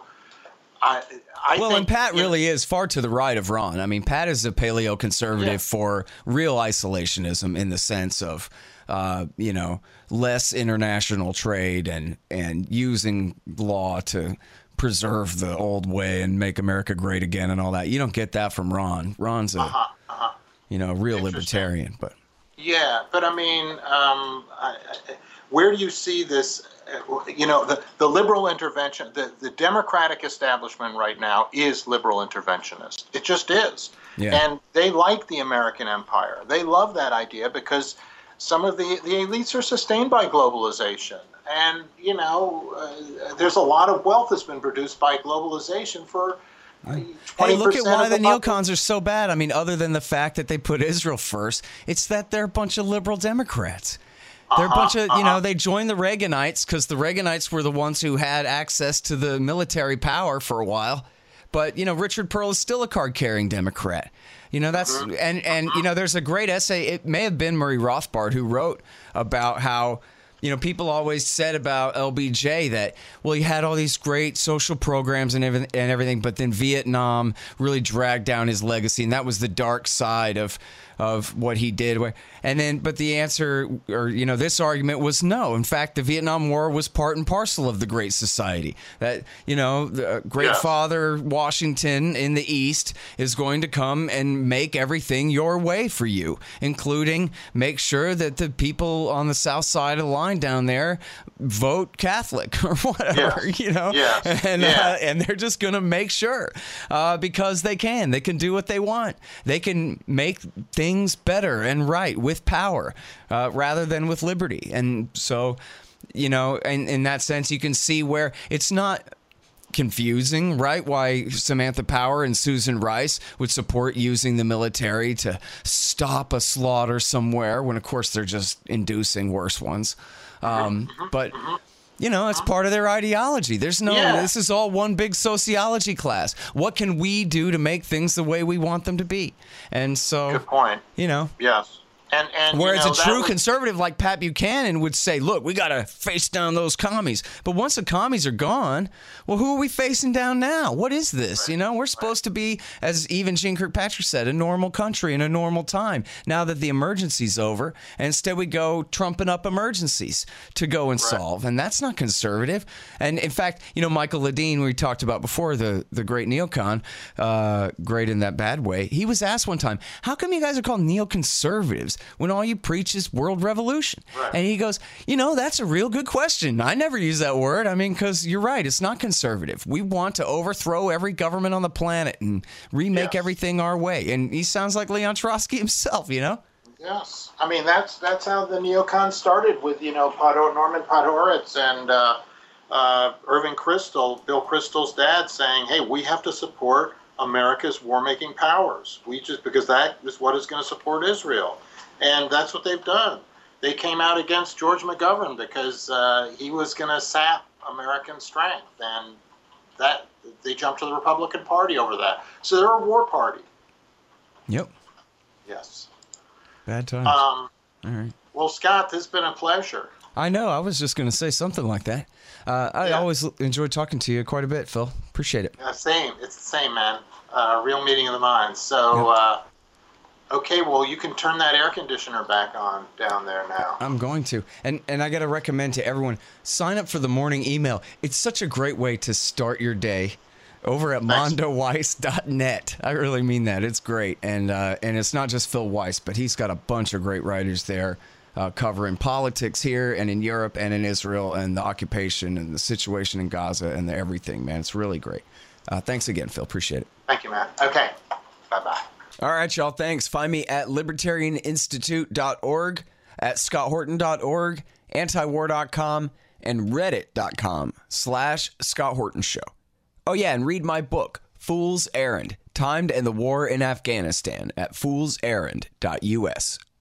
S8: I, I
S1: well,
S8: think,
S1: and Pat
S8: you know,
S1: really is far to the right of Ron. I mean, Pat is a paleo conservative
S8: Yeah.
S1: for real isolationism in the sense of, uh, you know, less international trade and and using law to preserve the old way and make America great again and all that. You don't get that from Ron. Ron's a,
S8: Uh-huh, uh-huh.
S1: you know, real
S8: Interesting.
S1: libertarian. But
S8: Yeah, but I mean, um, I, I, where do you see this? uh, You know, the, the liberal intervention, the, the Democratic establishment right now is liberal interventionist. It just is.
S1: Yeah.
S8: And they like the American empire. They love that idea because some of the, the elites are sustained by globalization. And, you know, uh, there's a lot of wealth that's been produced by globalization for uh,
S1: hey, look at why
S8: of
S1: the
S8: population.
S1: neocons are so bad. I mean, other than the fact that they put Israel first, it's that they're a bunch of liberal Democrats. They're a bunch of, you know, they joined the Reaganites because the Reaganites were the ones who had access to the military power for a while. But, you know, Richard Pearl is still a card-carrying Democrat. You know, that's, and, and, you know, there's a great essay, it may have been Murray Rothbard who wrote about how, you know, people always said about L B J that, well, he had all these great social programs and everything, and everything, but then Vietnam really dragged down his legacy, and that was the dark side of of what he did. And then, but the answer, or, you know, this argument was no. In fact, the Vietnam War was part and parcel of the Great Society. That, you know, the great
S8: Yes.
S1: father Washington in the East is going to come and make everything your way for you, including make sure that the people on the south side of the line down there vote Catholic or whatever,
S8: Yes.
S1: you know,
S8: Yes.
S1: and
S8: Yeah.
S1: uh, and they're just going to make sure uh, because they can. They can do what they want. They can make things better and right with power uh, rather than with liberty. And so, you know, in, in that sense, you can see where it's not confusing, right? Why Samantha Power and Susan Rice would support using the military to stop a slaughter somewhere when, of course, they're just inducing worse ones. Um, but, you know, it's part of their ideology. There's no,
S8: Yeah.
S1: this is all one big sociology class. What can we do to make things the way we want them to be? And so,
S8: Good point.
S1: you know,
S8: Yes. And, and
S1: whereas
S8: you know,
S1: a
S8: that
S1: true
S8: was-
S1: conservative like Pat Buchanan would say, look, we got to face down those commies. But once the commies are gone, well, who are we facing down now? What is this?
S8: Right.
S1: You know, we're supposed to be, as even Jean Kirkpatrick said, a normal country in a normal time. Now that the emergency's over, and instead we go trumping up emergencies to go and
S8: Right.
S1: solve. And that's not conservative. And in fact, you know, Michael Ledeen, we talked about before, the, the great neocon, uh, great in that bad way, he was asked one time, how come you guys are called neoconservatives when all you preach is world revolution?
S8: Right.
S1: And he goes, you know, that's a real good question. I never use that word. I mean, because you're right. It's not conservative. We want to overthrow every government on the planet and remake
S8: Yes.
S1: everything our way. And he sounds like Leon Trotsky himself, you know?
S8: Yes, I mean that's that's how the neocons started with you know Podor, Norman Podhoretz and uh, uh, Irving Kristol, Bill Kristol's dad, saying, hey, we have to support America's war-making powers. We just because that is what is going to support Israel. And that's what they've done. They came out against George McGovern because uh, he was going to sap American strength. And that they jumped to the Republican Party over that. So they're a war party.
S1: Yep.
S8: Yes.
S1: Bad times.
S8: Um,
S1: All right.
S8: Well, Scott, this has been a pleasure.
S1: I know. I was just going to say something like that. Uh, I
S8: Yeah.
S1: always enjoy talking to you quite a bit, Phil. Appreciate it.
S8: Yeah, same. It's the same, man. Uh, real meeting of the minds. So,
S1: Yep.
S8: uh, okay, well, you can turn that air conditioner back on down there now.
S1: I'm going to. And and I got to recommend to everyone, sign up for the morning email. It's such a great way to start your day over at
S8: Thanks.
S1: mondo weiss dot net. I really mean that. It's great. And uh, and it's not just Phil Weiss, but he's got a bunch of great writers there uh, covering politics here and in Europe and in Israel and the occupation and the situation in Gaza and the everything, man. It's really great. Uh, thanks again, Phil. Appreciate it.
S8: Thank you, man. Okay. Bye-bye.
S1: All right, y'all. Thanks. Find me at libertarian institute dot org, at scott horton dot org, antiwar dot com, and reddit dot com slash Scott Horton Show. Oh, yeah, and read my book, Fool's Errand, Timed and the War in Afghanistan, at fools errand dot U S.